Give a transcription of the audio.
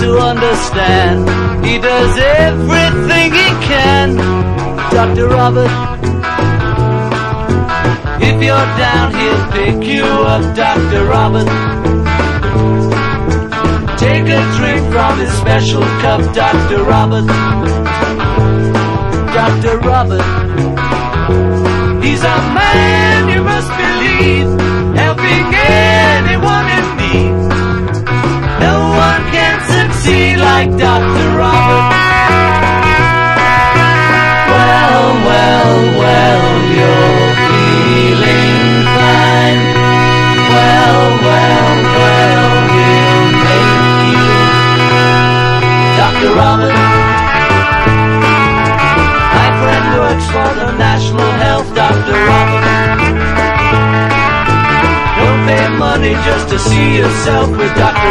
to understand. He does everything he can. Dr. Robert, if you're down, he'll pick you up. Dr. Robert, take a drink from his special cup. Dr. Robert, Dr. Robert, he's a man you must believe, helping anyone in need. No one can succeed like Dr. Robert. Well, well, well, you're feeling fine. Well, well, well, we'll make you Dr. Robert. My friend works for the National Health. Dr. Robert, don't pay money just to see yourself with Dr.